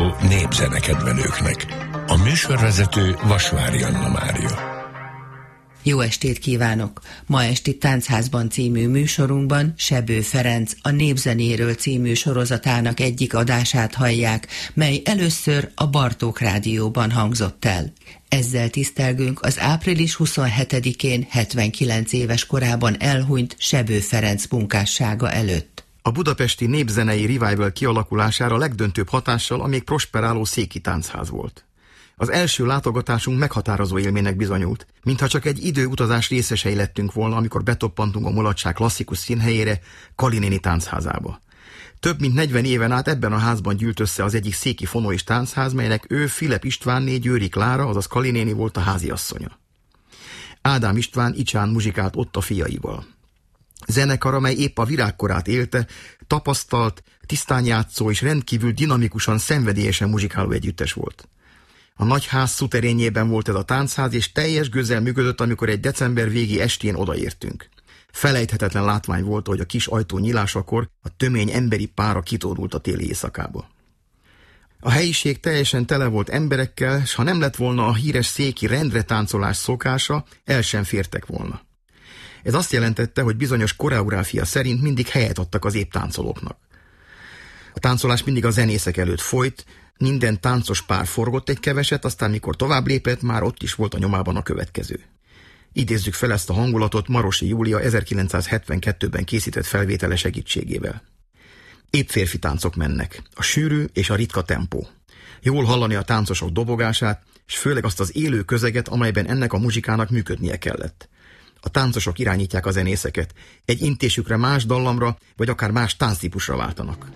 szóló népzenekedvelőknek. A műsorvezető Vasvári Anna Mária. Jó estét kívánok! Ma esti Táncházban című műsorunkban Sebő Ferenc a Népzenéről című sorozatának egyik adását hallják, mely először a Bartók Rádióban hangzott el. Ezzel tisztelgünk az április 27-én 79 éves korában elhunyt Sebő Ferenc munkássága előtt. A budapesti népzenei revival kialakulására legdöntőbb hatással a még prosperáló Széki Táncház volt. Az első látogatásunk meghatározó élménynek bizonyult, mintha csak egy időutazás részesei lettünk volna, amikor betoppantunk a mulatság klasszikus színhelyére, Kali néni táncházába. Több mint 40 éven át ebben a házban gyűlt össze az egyik széki fonóis táncház, melynek ő Filep Istvánné Győri Klára, azaz Kali néni volt a háziasszonya. Ádám István Icsán muzsikált ott a fiaival. Zenekar, amely épp a virágkorát élte, tapasztalt, tisztán játszó és rendkívül dinamikusan, szenvedélyesen muzsikáló együttes volt. A nagyház szuterényében volt ez a táncház, és teljes gőzzel működött, amikor egy december végi estén odaértünk. Felejthetetlen látvány volt, hogy a kis ajtó nyílásakor a tömény emberi pára kitódult a téli éjszakába. A helyiség teljesen tele volt emberekkel, s ha nem lett volna a híres széki rendre táncolás szokása, el sem fértek volna. Ez azt jelentette, hogy bizonyos koreográfia szerint mindig helyet adtak az épp táncolóknak. A táncolás mindig a zenészek előtt folyt, minden táncos pár forgott egy keveset, aztán mikor tovább lépett, már ott is volt a nyomában a következő. Idézzük fel ezt a hangulatot Marosi Júlia 1972-ben készített felvétele segítségével. Épp férfi táncok mennek, a sűrű és a ritka tempó. Jól hallani a táncosok dobogását, és főleg azt az élő közeget, amelyben ennek a muzsikának működnie kellett. A táncosok irányítják a zenészeket, egy intésükre más dallamra, vagy akár más tánctípusra váltanak.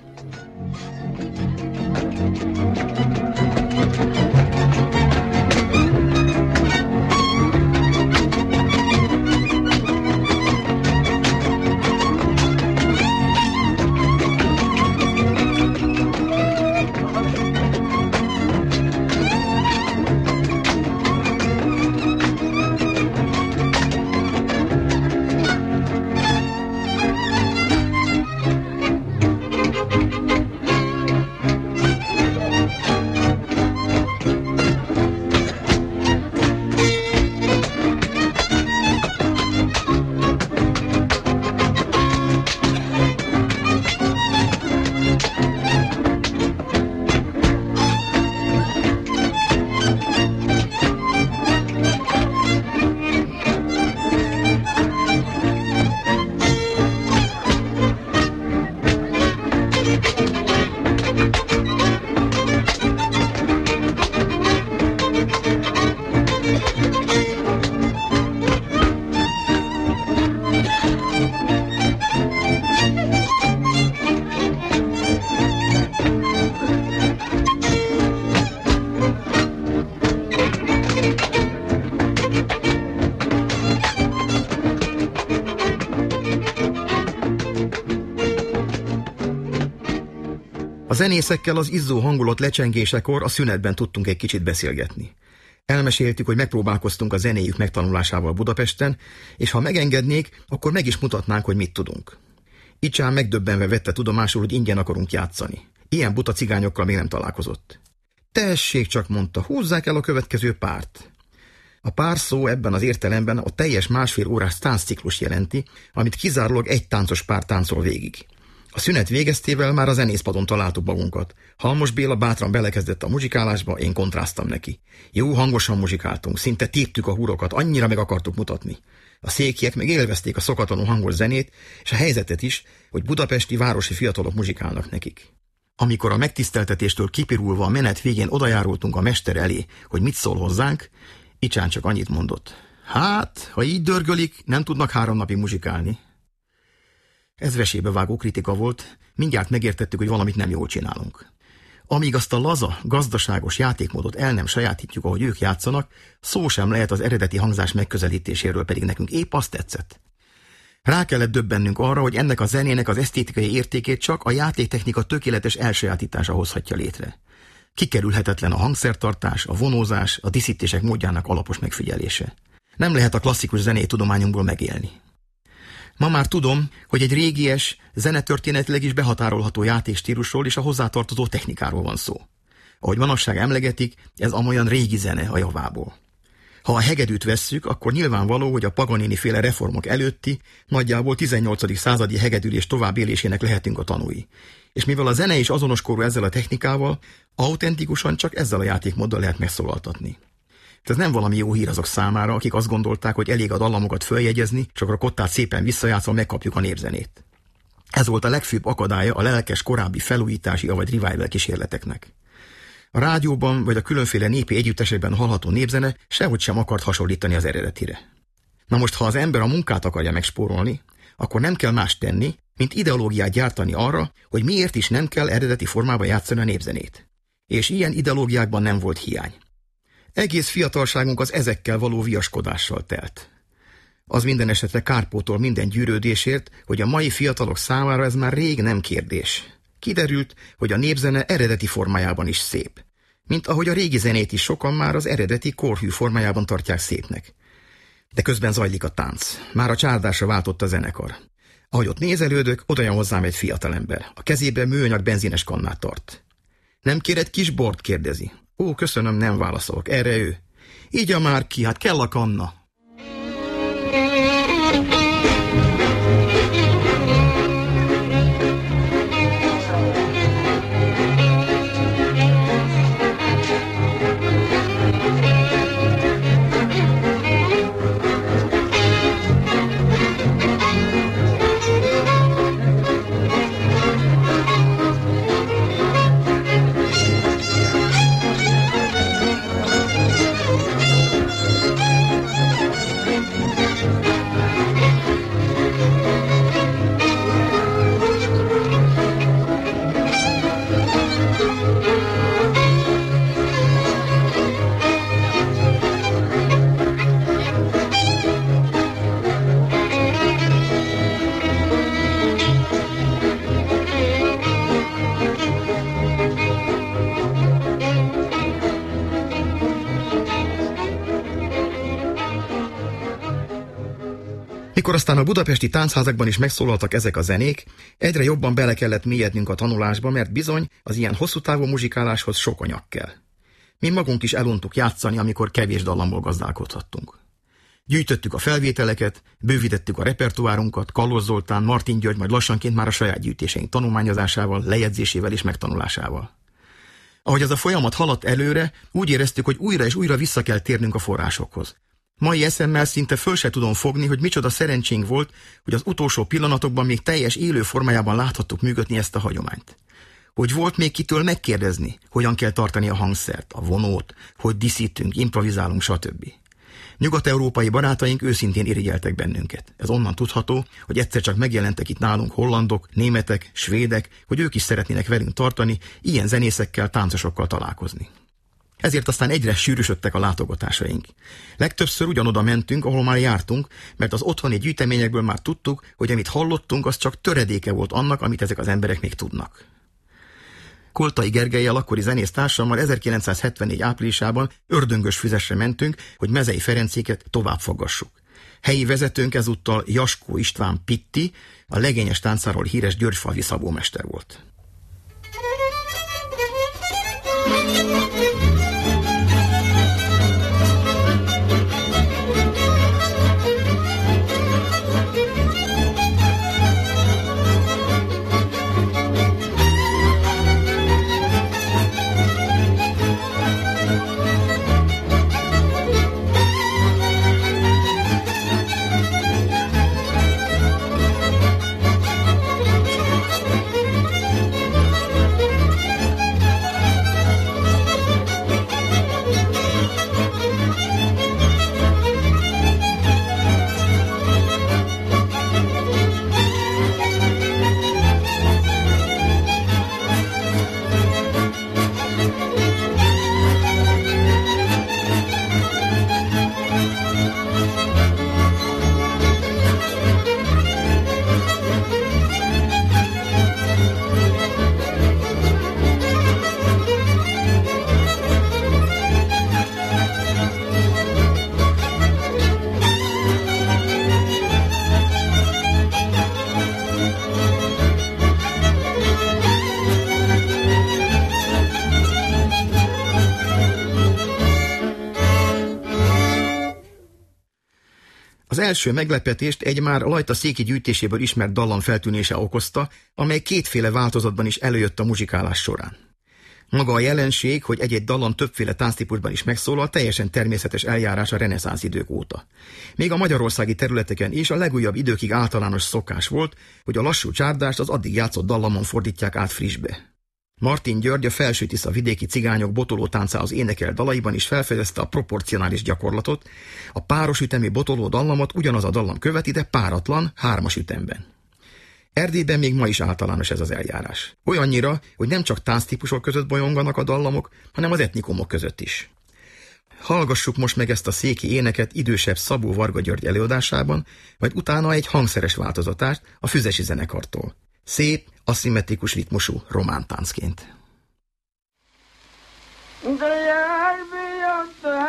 A zenészekkel az izzó hangulat lecsengésekor a szünetben tudtunk egy kicsit beszélgetni. Elmeséltük, hogy megpróbálkoztunk a zenéjük megtanulásával Budapesten, és ha megengednék, akkor meg is mutatnánk, hogy mit tudunk. Icsán megdöbbenve vette tudomásul, hogy ingyen akarunk játszani. Ilyen buta cigányokkal még nem találkozott. Tessék csak, mondta, húzzák el a következő párt. A pár szó ebben az értelemben a teljes másfél órás táncciklus jelenti, amit kizárólag egy táncos pár táncol végig. A szünet végeztével már a zenészpadon találtuk magunkat. Halmos Béla bátran belekezdett a muzsikálásba, én kontráztam neki. Jó hangosan muzsikáltunk, szinte téptük a húrokat, annyira meg akartuk mutatni. A székiek meg élvezték a szokatlanul hangos zenét, és a helyzetet is, hogy budapesti városi fiatalok muzsikálnak nekik. Amikor a megtiszteltetéstől kipirulva a menet végén odajárultunk a mester elé, hogy mit szól hozzánk, Icsán csak annyit mondott. Hát, ha így dörgölik, nem tudnak 3 napig muzsikálni. Ez vesébe vágó kritika volt, mindjárt megértettük, hogy valamit nem jól csinálunk. Amíg azt a laza, gazdaságos játékmódot el nem sajátítjuk, ahogy ők játszanak, szó sem lehet az eredeti hangzás megközelítéséről, pedig nekünk épp azt tetszett. Rá kellett döbbennünk arra, hogy ennek a zenének az esztétikai értékét csak a játéktechnika tökéletes elsajátítása hozhatja létre. Kikerülhetetlen a hangszertartás, a vonózás, a díszítések módjának alapos megfigyelése. Nem lehet a klasszikus zenei tudományunkból megélni. Ma már tudom, hogy egy régies, zenetörténetileg is behatárolható játékstílusról és a hozzátartozó technikáról van szó. Ahogy manapság emlegetik, ez amolyan régi zene a javából. Ha a hegedűt vesszük, akkor nyilvánvaló, hogy a Paganini-féle reformok előtti, nagyjából 18. századi hegedülés továbbélésének lehetünk a tanúi. És mivel a zene is azonos korú ezzel a technikával, autentikusan csak ezzel a játékmóddal lehet megszólaltatni. Ez nem valami jó hír azok számára, akik azt gondolták, hogy elég a dallamokat följegyezni, csak a kottát szépen visszajátszva megkapjuk a népzenét. Ez volt a legfőbb akadálya a lelkes korábbi felújítási vagy revival kísérleteknek. A rádióban vagy a különféle népi együttesekben hallható népzene sehogy sem akart hasonlítani az eredetire. Na most, ha az ember a munkát akarja megspórolni, akkor nem kell más tenni, mint ideológiát gyártani arra, hogy miért is nem kell eredeti formában játszani a népzenét. És ilyen ideológiákban nem volt hiány. Egész fiatalságunk az ezekkel való viaskodással telt. Az minden esetre kárpótol minden gyűrődésért, hogy a mai fiatalok számára ez már rég nem kérdés. Kiderült, hogy a népzene eredeti formájában is szép. Mint ahogy a régi zenét is sokan már az eredeti korhű formájában tartják szépnek. De közben zajlik a tánc. Már a csárdásra váltott a zenekar. Ahogy ott nézelődök, oda jön hozzám egy fiatalember. A kezében műanyag benzines kannát tart. Nem kéred kis bort, kérdezi. Ó, köszönöm, nem válaszolok. Erre ő. Igya már ki, hát kell a kanna. Mikor aztán a budapesti táncházakban is megszólaltak ezek a zenék, egyre jobban bele kellett mélyednünk a tanulásba, mert bizony az ilyen hosszú távú muzsikáláshoz sok anyag kell. Mi magunk is eluntuk játszani, amikor kevés dallamból gazdálkodhattunk. Gyűjtöttük a felvételeket, bővítettük a repertoárunkat, Kalóz Zoltán, Martin György, majd lassanként már a saját gyűjtéseink tanulmányozásával, lejegyzésével és megtanulásával. Ahogy ez a folyamat haladt előre, úgy éreztük, hogy újra és újra vissza kell térnünk a forrásokhoz. Mai eszemmel szinte föl se tudom fogni, hogy micsoda szerencsénk volt, hogy az utolsó pillanatokban még teljes élő formájában láthattuk működni ezt a hagyományt. Hogy volt még kitől megkérdezni, hogyan kell tartani a hangszert, a vonót, hogy díszítünk, improvizálunk, stb. Nyugat-európai barátaink őszintén irigyeltek bennünket. Ez onnan tudható, hogy egyszer csak megjelentek itt nálunk hollandok, németek, svédek, hogy ők is szeretnének velünk tartani, ilyen zenészekkel, táncosokkal találkozni. Ezért aztán egyre sűrűsödtek a látogatásaink. Legtöbbször ugyanoda mentünk, ahol már jártunk, mert az otthoni gyűjteményekből már tudtuk, hogy amit hallottunk, az csak töredéke volt annak, amit ezek az emberek még tudnak. Koltai Gergellyel, akkori zenésztársammal 1974 áprilisában ördöngös füzesre mentünk, hogy Mezei Ferencéket tovább faggassuk. Helyi vezetőnk ezúttal Jaskó István Pitti, a legényes táncáról híres györgyfalvi szabómester volt. Az első meglepetést egy már Lajta széki gyűjtéséből ismert dallam feltűnése okozta, amely kétféle változatban is előjött a muzsikálás során. Maga a jelenség, hogy egy-egy dallam többféle tánctípusban is megszólal, teljesen természetes eljárás a reneszánsz idők óta. Még a magyarországi területeken is a legújabb időkig általános szokás volt, hogy a lassú csárdást az addig játszott dallamon fordítják át frissbe. Martin György, a Felső-Tisza vidéki cigányok botoló táncához énekelt dalaiban is felfedezte a proporcionális gyakorlatot, a páros ütemű botoló dallamot ugyanaz a dallam követi, de páratlan, 3-as ütemben. Erdélyben még ma is általános ez az eljárás. Olyannyira, hogy nem csak tánctípusok között bolyonganak a dallamok, hanem az etnikumok között is. Hallgassuk most meg ezt a széki éneket idősebb Szabó Varga György előadásában, vagy utána egy hangszeres változatát a Füzesi zenekartól. Szép, aszimmetrikus ritmusú román táncként. De járbi a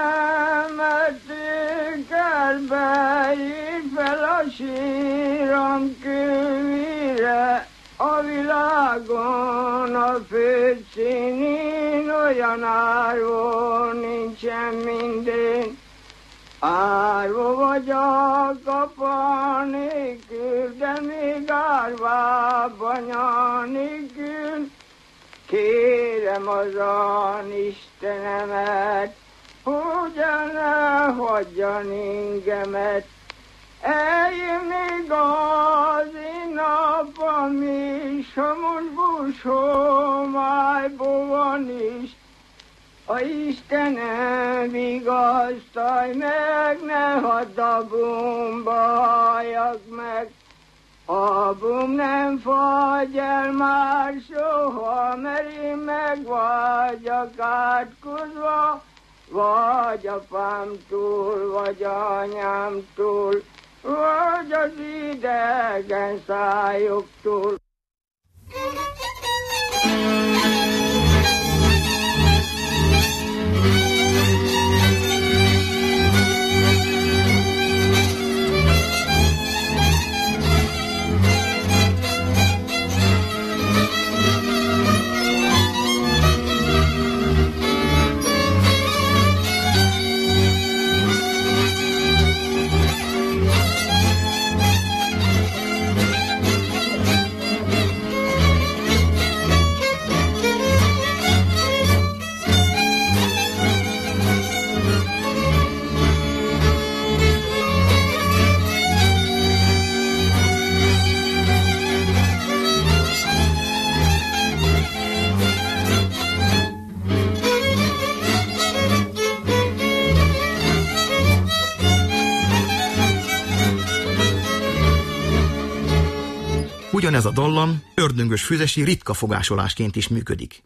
temetőkerbe, írt fel a sírom kövére, a világon a földszínén olyan árvó nincsen minden. Árva vagy a kapa nélkül, de még árvább anya nélkül. Kérem azon Istenemet, hogy ne hagyjan engemet. Eljön még az én napom is, ha most bushomályból van is. A Istenem vigasztalj meg, ne hadd a bumba halljak meg. A bum nem fagy el már soha, mert én meg vagyok átkozva, vagy apámtól, vagy anyámtól, vagy az idegen szájoktól. Ugyanez a dallam ördöngös füzesi ritka fogásolásként is működik.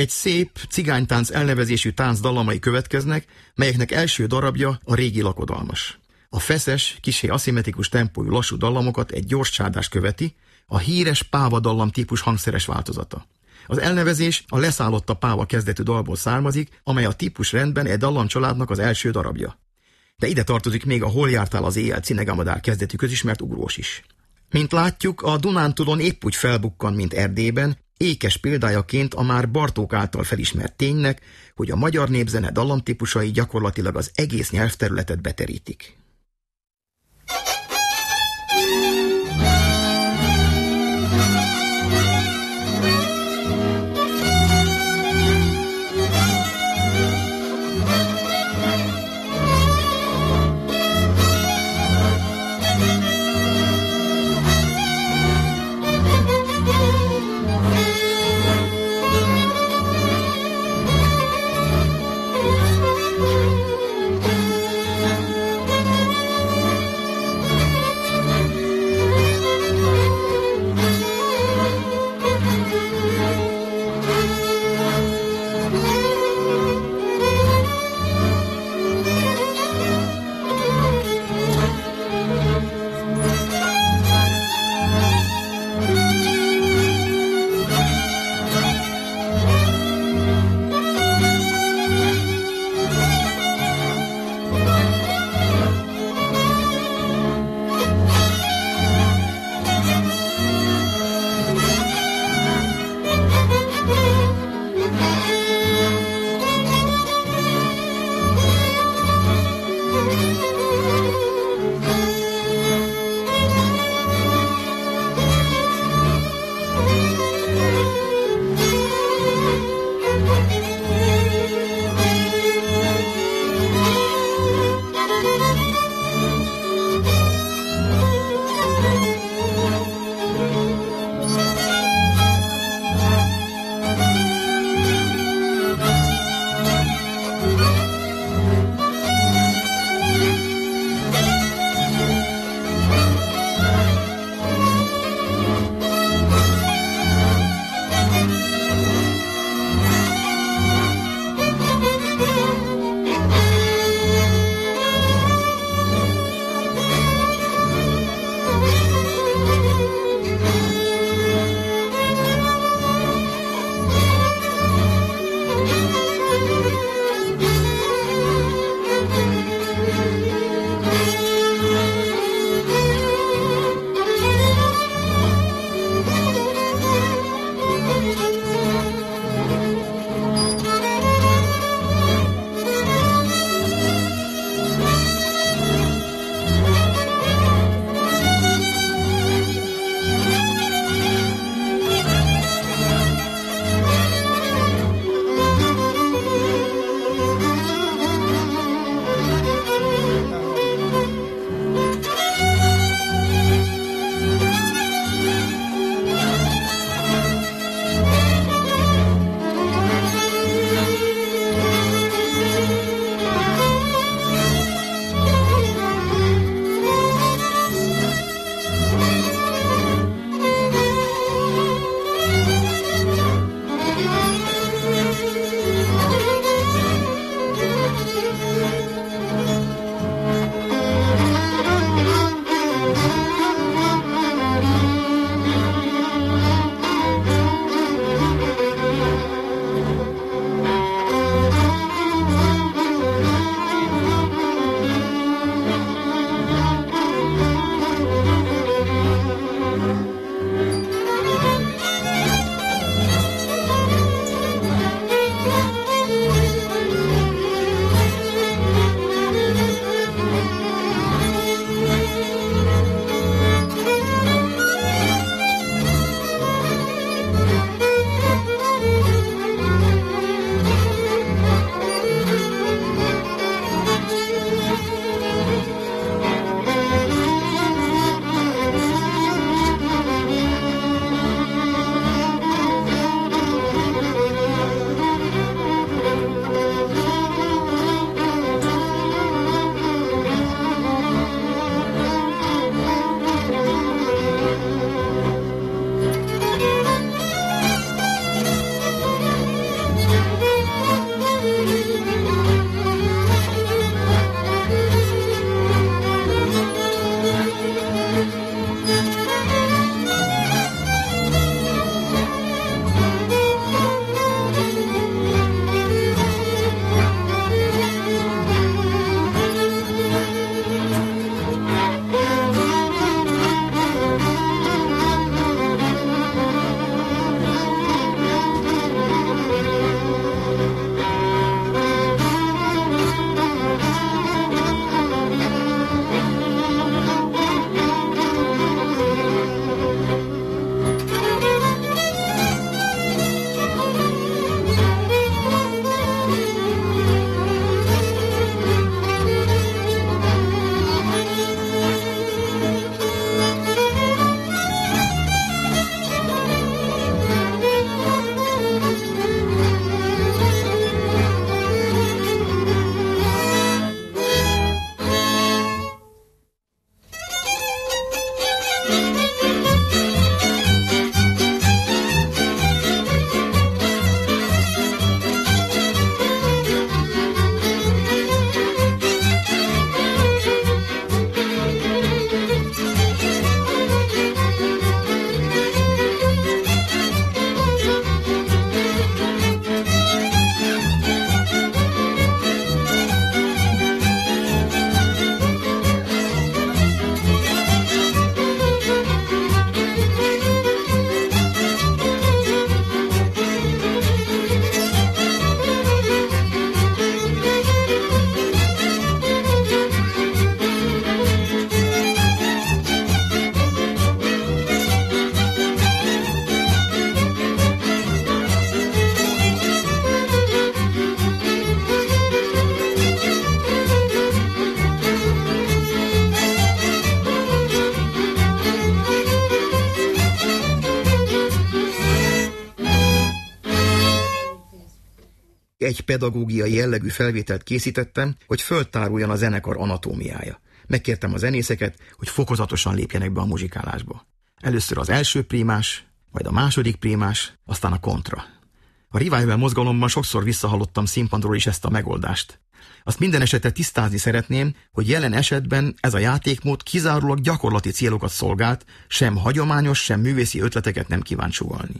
Egy szép cigánytánc elnevezésű tánc dallamai következnek, melyeknek első darabja a Régi lakodalmas. A feszes, kissé aszimmetrikus tempójú lassú dallamokat egy gyors csárdás követi, a híres páva dallam típus hangszeres változata. Az elnevezés a Leszállott a páva kezdetű dalból származik, amely a típus rendben egy dallamcsaládnak az első darabja. De ide tartozik még a Hol jártál az éjjel Cinegamadár kezdetű közismert ugrós is. Mint látjuk, a Dunántúlon épp úgy felbukkan, mint Erdélyben, ékes példájaként a már Bartók által felismert ténynek, hogy a magyar népzene dallamtípusai gyakorlatilag az egész nyelvterületet beterítik. egy pedagógiai jellegű felvételt készítettem, hogy föltáruljon a zenekar anatómiája. Megkértem a zenészeket, hogy fokozatosan lépjenek be a muzsikálásba. Először az első prímás, majd a második prímás, aztán a kontra. A revival mozgalomban sokszor visszahallottam színpadról is ezt a megoldást. Azt minden esetre tisztázni szeretném, hogy jelen esetben ez a játékmód kizárólag gyakorlati célokat szolgált, sem hagyományos, sem művészi ötleteket nem kívánt sugallni.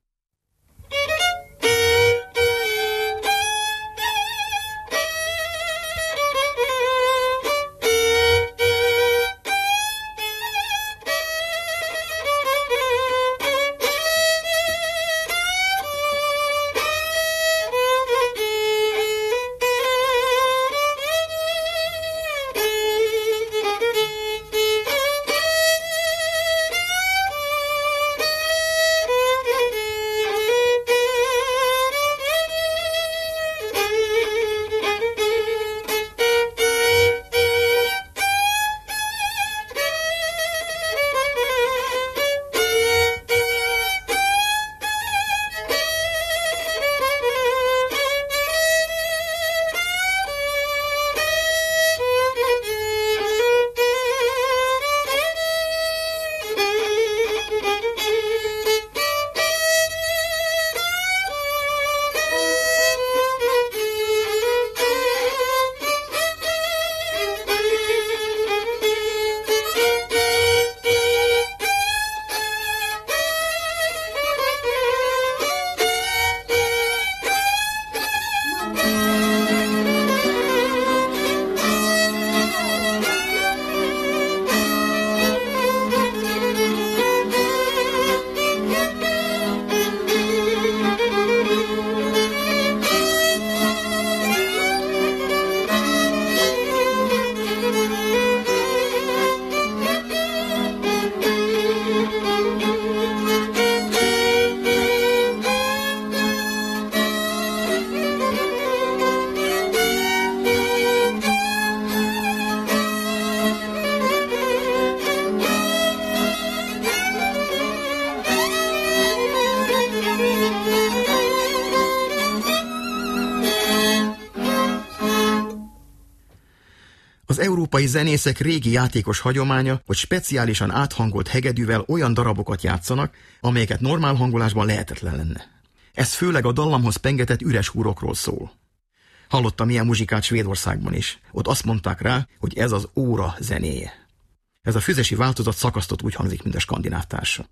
Az európai zenészek régi játékos hagyománya, hogy speciálisan áthangolt hegedűvel olyan darabokat játszanak, amelyeket normál hangolásban lehetetlen lenne. Ez főleg a dallamhoz pengetett üres húrokról szól. Hallottam ilyen muzsikát Svédországban is. Ott azt mondták rá, hogy ez az óra zenéje. Ez a füzesi változat szakasztott úgy hangzik, mint a skandináv társa.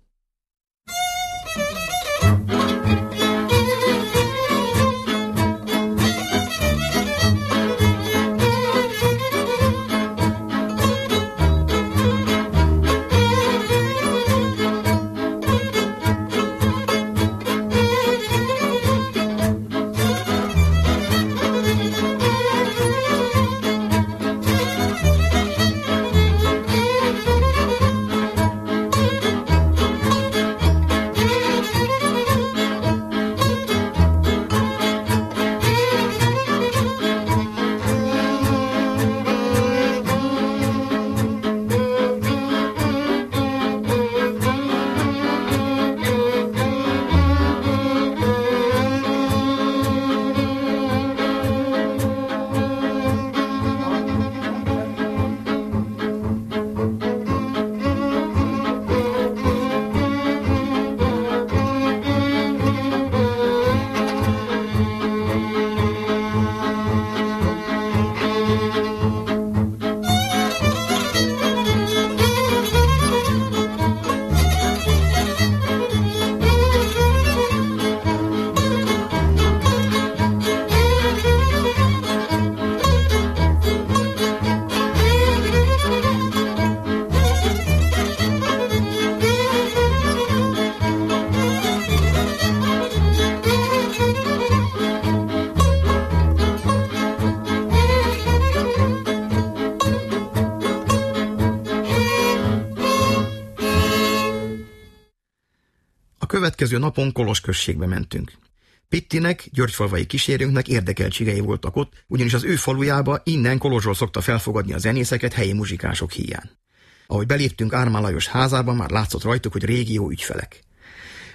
Következő napon Kolos községbe mentünk. Pittinek, györgyfalvai kísérőnknek érdekeltségei voltak ott, ugyanis az ő falujába innen Kolozsról szokta felfogadni a zenészeket helyi muzsikások híján. Ahogy beléptünk Ármán Lajos házába, már látszott rajtuk, hogy régi jó ügyfelek.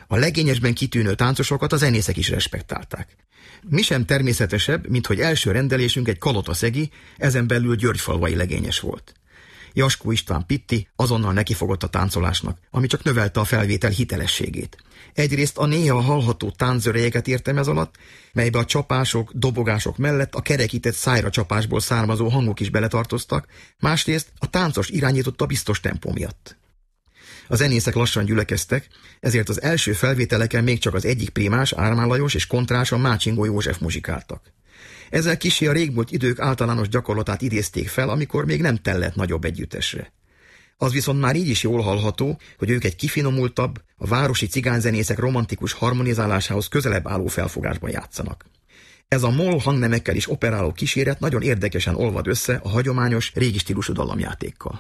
A legényesben kitűnő táncosokat a zenészek is respektálták. Mi sem természetesebb, mint hogy első rendelésünk egy kalotaszegi, ezen belül györgyfalvai legényes volt. Jaskó István Pitti azonnal nekifogott a táncolásnak, ami csak növelte a felvétel hitelességét. Egyrészt a néha hallható tánczörejeket értem ez alatt, melybe a csapások, dobogások mellett a kerekített szájra csapásból származó hangok is beletartoztak, másrészt a táncos irányította biztos tempó miatt. A zenészek lassan gyülekeztek, ezért az első felvételeken még csak az egyik primás, Ármán Lajos és kontrás, a Mácsingó József muzsikáltak. Ezzel kissé a régmúlt idők általános gyakorlatát idézték fel, amikor még nem tellett nagyobb együttesre. Az viszont már így is jól hallható, hogy ők egy kifinomultabb, a városi cigányzenészek romantikus harmonizálásához közelebb álló felfogásban játszanak. Ez a moll hangnemekkel is operáló kíséret nagyon érdekesen olvad össze a hagyományos, régi stílusú dallamjátékkal.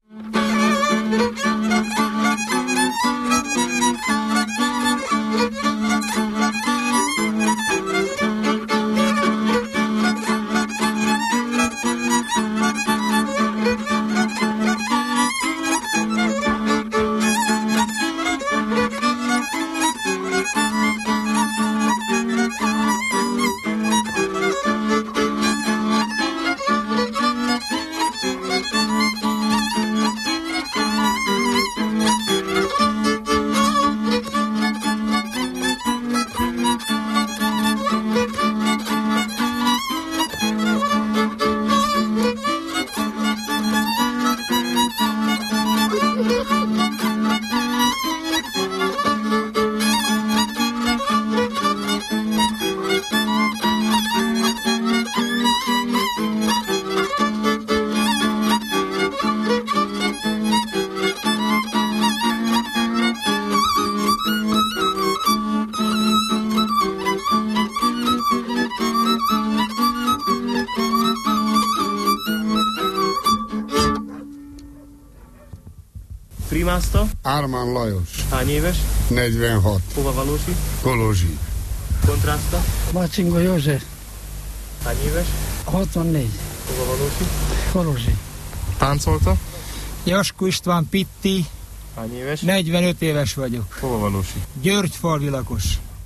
Primászta? Ármán Lajos. Hány éves? 46. Hova valósi? Kolozsi. Kontrászta? Mácsingó József. Hány éves? 64. Hova valósi? Kolozsi. Táncolta? Jaskó István Pitti. Hány éves? 45 éves vagyok. Hova valósi? Györgyfalvi lakos.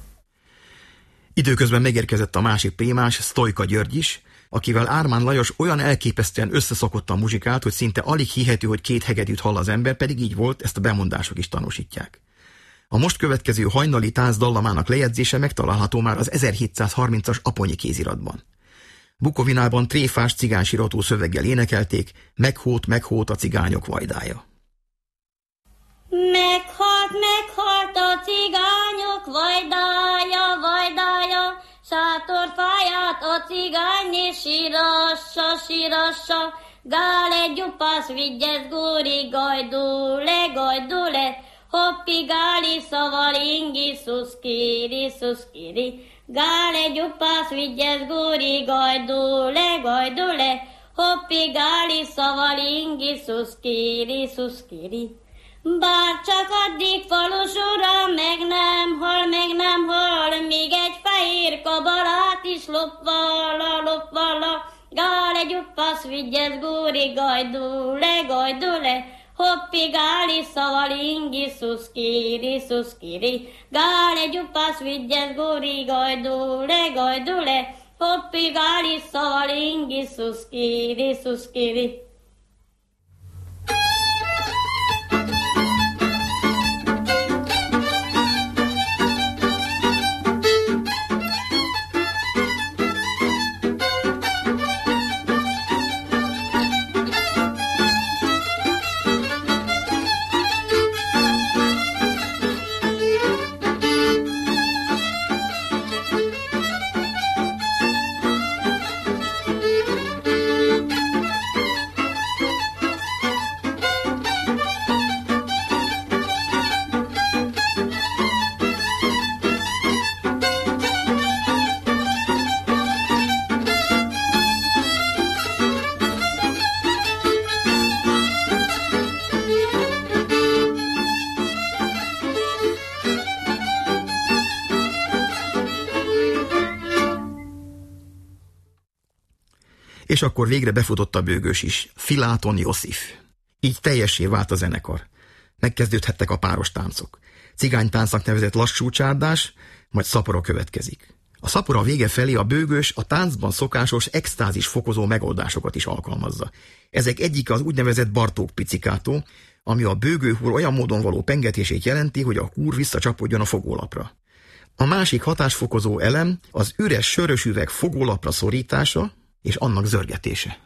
Időközben megérkezett a másik primás, Sztojka György is, akivel Ármán Lajos olyan elképesztően összeszokottan muzsikált, hogy szinte alig hihető, hogy két hegedűt hall az ember, pedig így volt, ezt a bemondások is tanúsítják. A most következő hajnali tánc dallamának lejegyzése megtalálható már az 1730-as Aponyi kéziratban. Bukovinában tréfás cigánysirató szöveggel énekelték, meghót a cigányok vajdája. Meghalt a cigányok vajdája, sátorfáját a cigányné sírassa, gále gyupasz vigyez góri gajdule, hoppi gáli szavalingi szuszkiri, gále gyupasz vigyez góri gajdule, hoppi gáli szavalingi szuszkiri. Bár csak addig falusura meg nem hal, míg egy fehér kabalát is lopvala, gále gyuppasz vigyez góri gajdule, hoppi gáli szavalingi szuszkiri, gále gyuppasz vigyez góri gajdule, hoppi gáli szavalingi szuszkiri. És akkor végre befutott a bőgős is, Filáton Josif. Így teljessé vált a zenekar. Megkezdődhettek a páros táncok. cigánytáncnak nevezett lassú csárdás, majd szapora következik. A szapora vége felé a bőgős a táncban szokásos extázis fokozó megoldásokat is alkalmazza. Ezek egyik az úgynevezett Bartók picikátó, ami a bőgőhúr olyan módon való pengetését jelenti, hogy a húr visszacsapodjon a fogólapra. A másik hatásfokozó elem az üres sörös üveg fogólapra szorítása és annak zörgetése.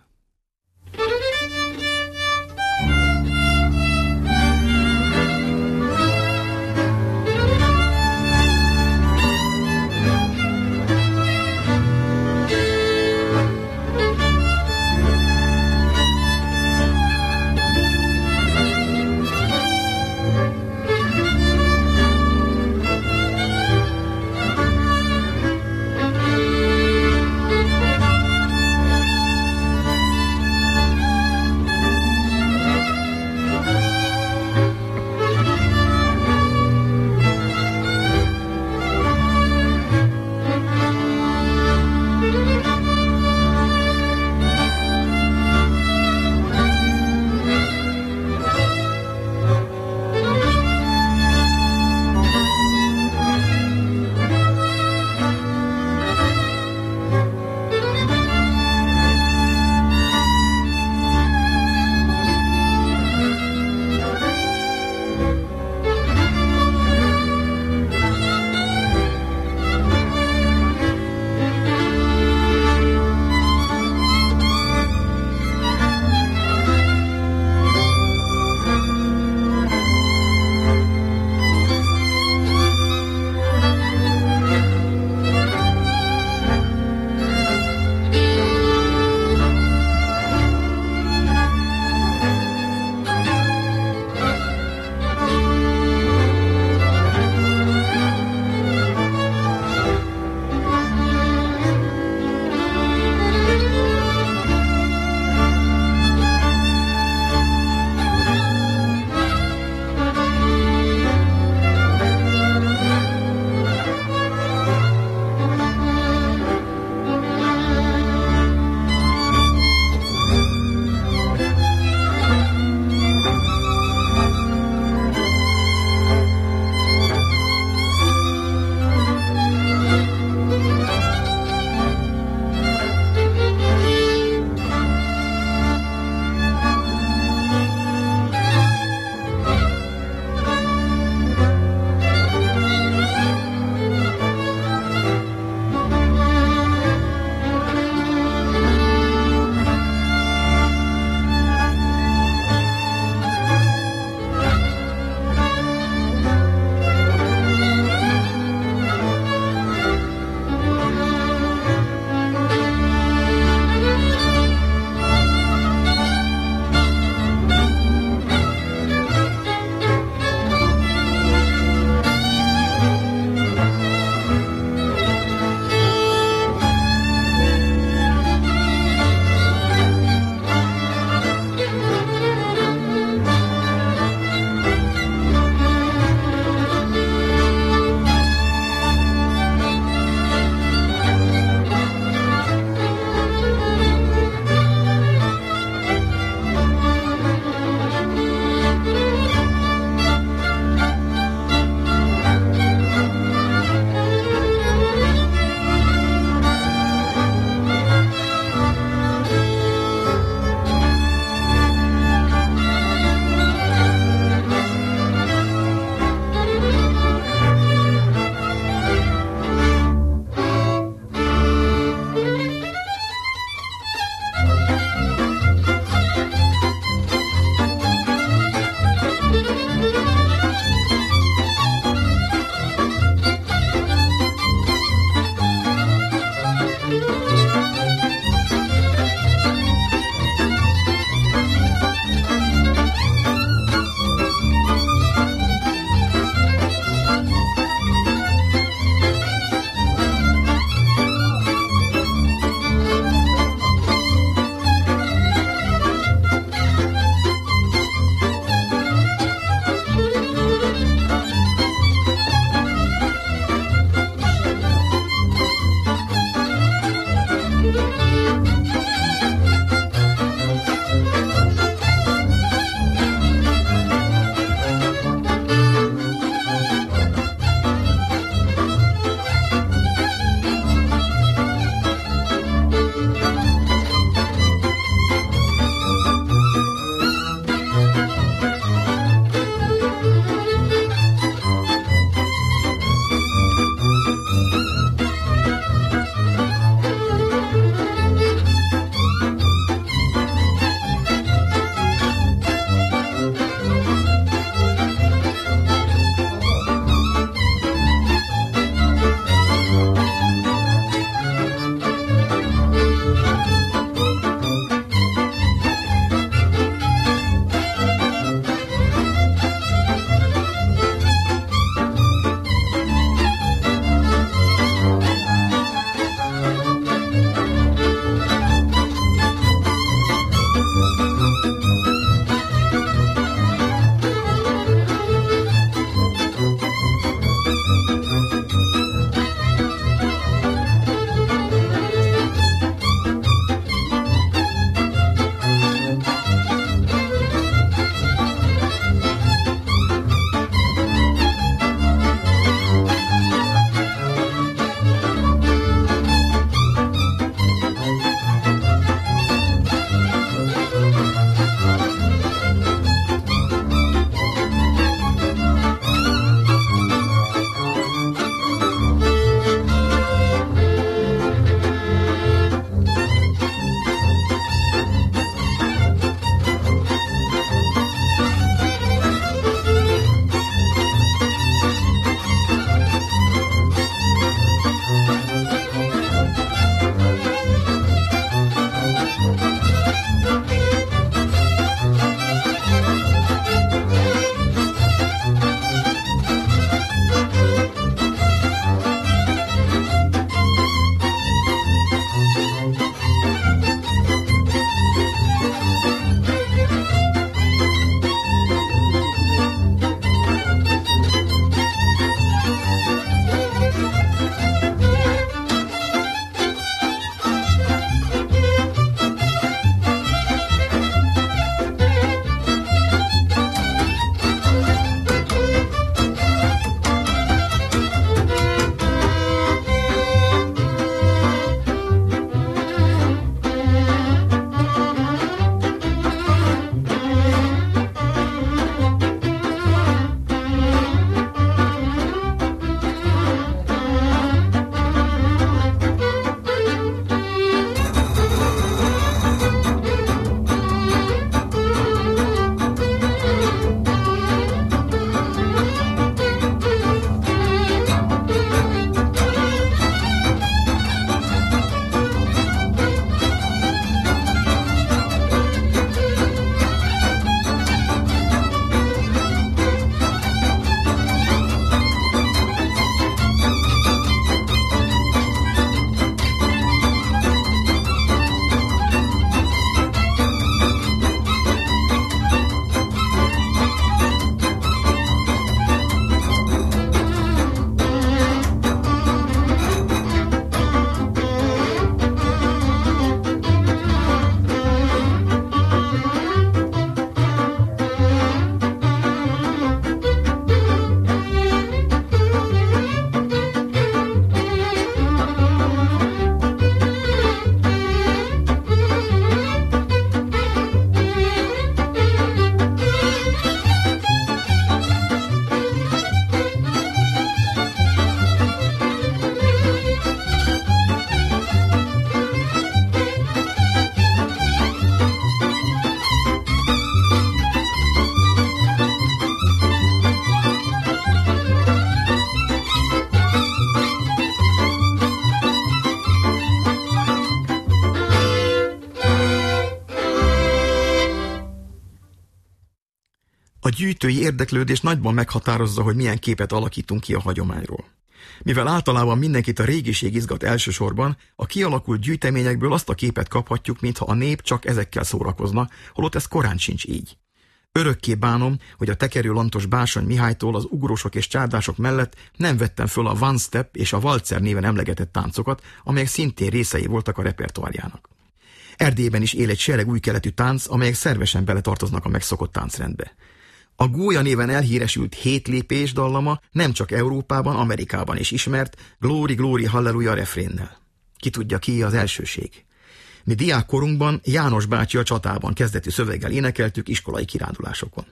gyűjtői érdeklődés nagyban meghatározza, hogy milyen képet alakítunk ki a hagyományról. Mivel általában mindenkit a régiség izgat elsősorban, a kialakult gyűjteményekből azt a képet kaphatjuk, mintha a nép csak ezekkel szórakozna, holott ez korán sincs így. Örökké bánom, hogy a tekerőlantos Bársony Mihálytól az ugrósok és csárdások mellett nem vettem föl a one step és a valcer néven emlegetett táncokat, amelyek szintén részei voltak a repertoárjának. Erdélyben is él egy sereg új keletű tánc, amelyek szervesen beletartoznak a megszokott táncrendbe. A gólya néven elhíresült 7 lépés dallama nem csak Európában, Amerikában is ismert, Glory, Glory, Halleluja refrénnel. Ki tudja, ki az elsőség. Mi diákkorunkban János bácsi a csatában kezdetű szöveggel énekeltük iskolai kirándulásokon.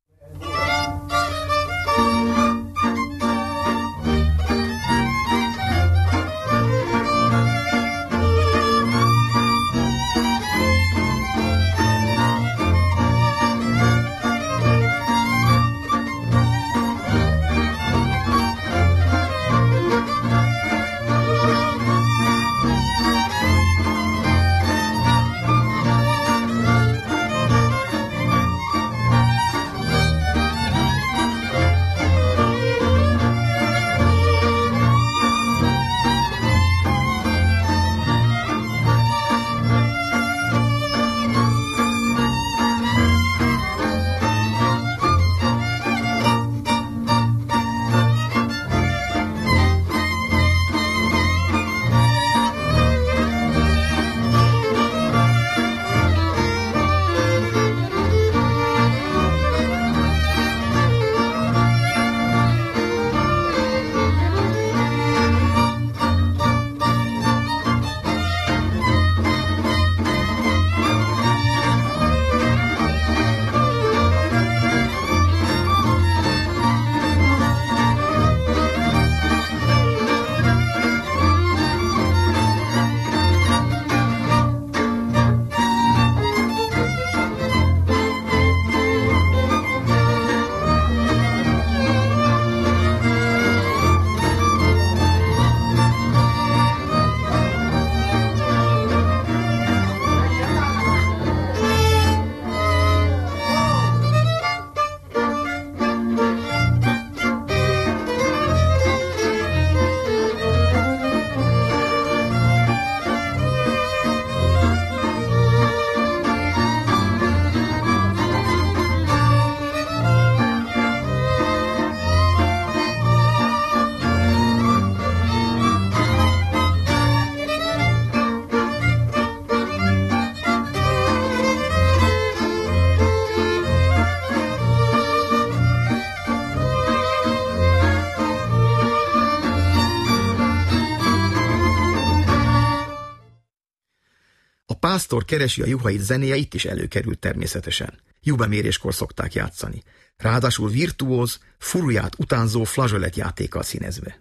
Pásztor keresi a juhait zenéje itt is előkerült természetesen. Jubeméréskor szokták játszani. Ráadásul virtuóz, furuját utánzó flageolet játékkal színezve.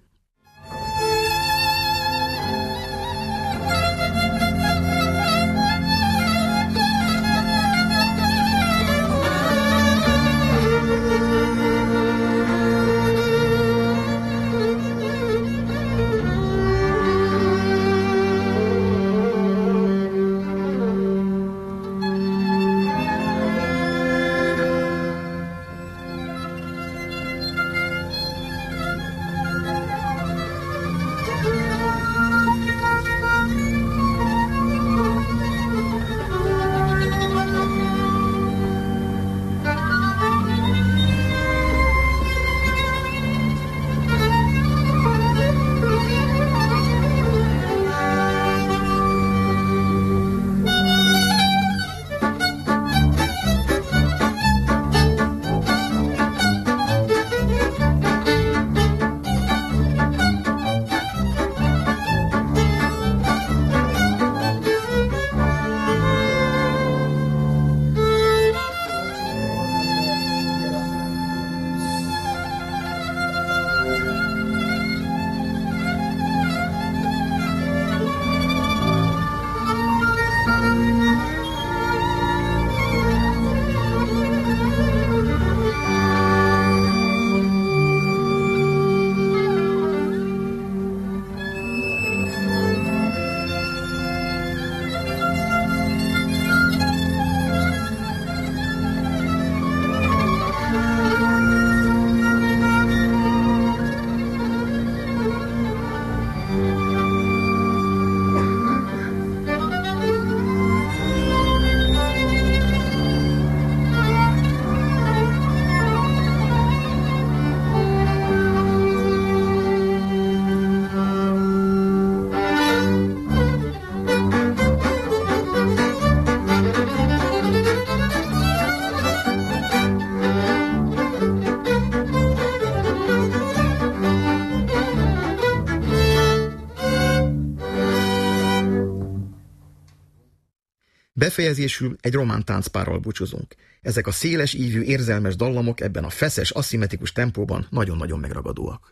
Befejezésül egy román táncpárral búcsúzunk. Ezek a széles ívű érzelmes dallamok ebben a feszes, aszimmetrikus tempóban nagyon-nagyon megragadóak.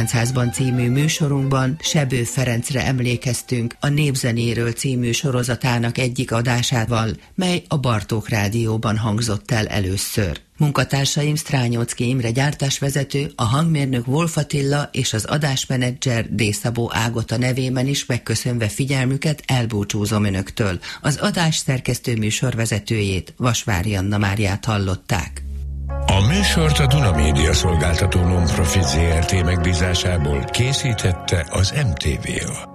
Tánchászban című műsorunkban Sebő Ferencre emlékeztünk a Népzenéről című sorozatának egyik adásával, mely a Bartók Rádióban hangzott el először. Munkatársaim Strányocki Imre gyártásvezető, a hangmérnök Wolf Attila és az adásmenedzser D. Szabó Ágota nevében is megköszönve figyelmüket elbúcsúzom önöktől. Az adás szerkesztő műsorvezetőjét, Vasvári Anna Máriát hallották. A műsort a Duna Média szolgáltató non-profit Zrt. Megbízásából készítette az MTVA.